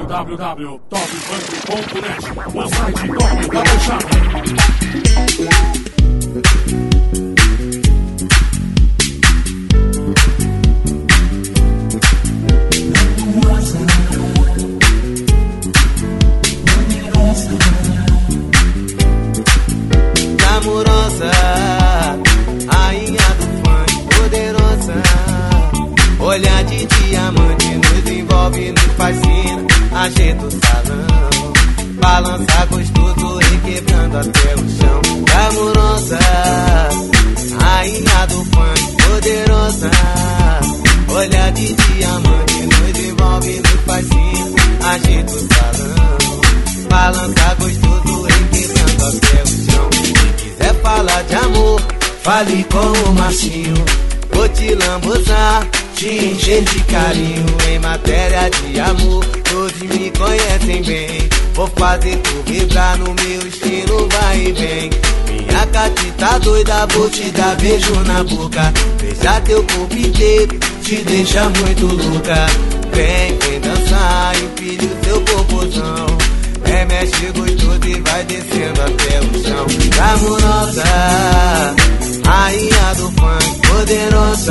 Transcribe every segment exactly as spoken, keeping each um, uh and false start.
w w w ponto top funk ponto net, o site top da Baixada. Amorosa, rainha do funk, poderosa. Olhar de diamante nos envolve, nos fascina. Ajeita o salão, balança gostoso e quebrando até o chão. Amorosa, rainha do funk, poderosa. Olhar de diamante nos envolve, nos fascina. Ajeita o salão, balança gostoso e quebrando até o chão. Quer falar de amor, fale com o Marcinho. Vou te lambuzar, te encher de carinho. Em matéria de amor, todos me conhecem bem. Vou fazer tu vibrar no meu estilo, vai e vem. Minha Cati tá doida, vou te dar beijo na boca. Beijar teu corpo inteiro, te deixa muito louca. Vem, vem dançar, empilha o seu popozão. É, mexe gostoso e vai descendo até o chão. Amorosa, rainha do funk, poderosa.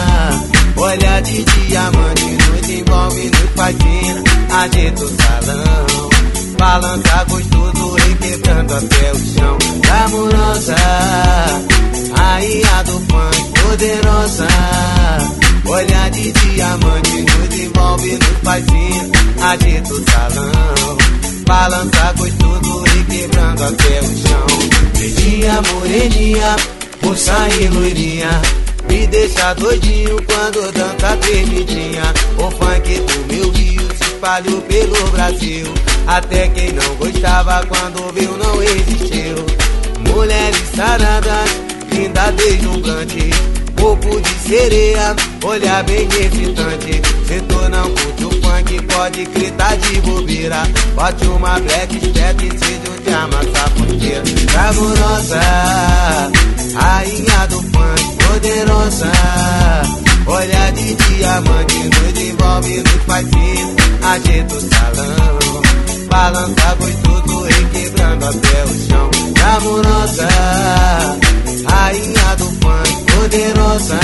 Olhar de diamante nos envolve, nos fascina. Ajeita o salão, balança gostoso e quebrando até o chão. Amorosa, rainha do funk, poderosa. Olhar de diamante nos envolve, nos fascina. Ajeita o salão, balança gostoso e quebrando até o chão. Pretinha, moreninha, moça e loirinha, me deixa doidinho quando dança tremidinha. O funk do meu Rio se espalhou pelo Brasil. Até quem não gostava quando viu não resistiu. Mulheres saradas, linda deslumbrante, corpo de sereia, olhar bem excitante. Se tu não curte o funk, pode gritar de bobeira. Bote uma black step e seja onde amassar a fronteira. Amorosa, rainha do funk, poderosa. Olhar de diamante nos envolve, nos fascina. Ajeita o salão, balança gostoso e quebrando até o chão. Amorosa, rainha do funk, poderosa.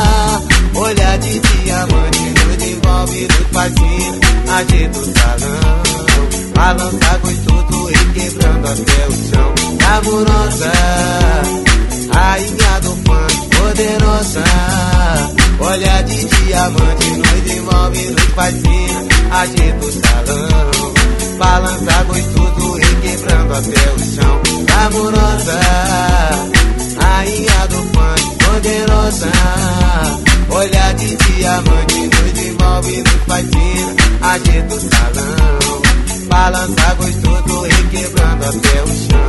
Olhar de diamante nos envolve, nos fascina. Ajeita o salão, balança gostoso e quebrando até o chão. Amorosa, rainha do funk, poderosa. Olhar de diamante nos envolve, nos fascina. Ajeita o salão, balança gostoso e quebrando até o chão. Amorosa, rainha do funk, poderosa. Olhar de diamante nos envolve, nos fascina. Ajeita o salão, balança gostoso e quebrando até o chão.